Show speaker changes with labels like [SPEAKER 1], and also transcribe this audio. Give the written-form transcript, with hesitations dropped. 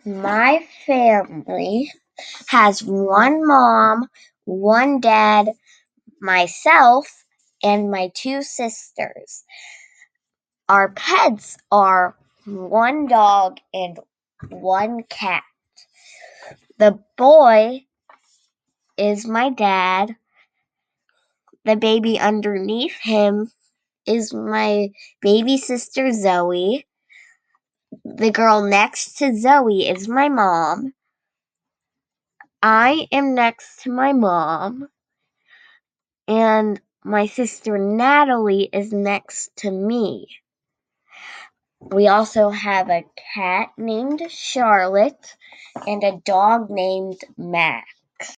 [SPEAKER 1] My family has one mom, one dad, myself, and my two sisters. Our pets are one dog and one cat. The boy is my dad. The baby underneath him is my baby sister Zoe. The girl next to Zoe is my mom. I am next to my mom. And my sister Natalie is next to me. We also have a cat named Charlotte and a dog named Max.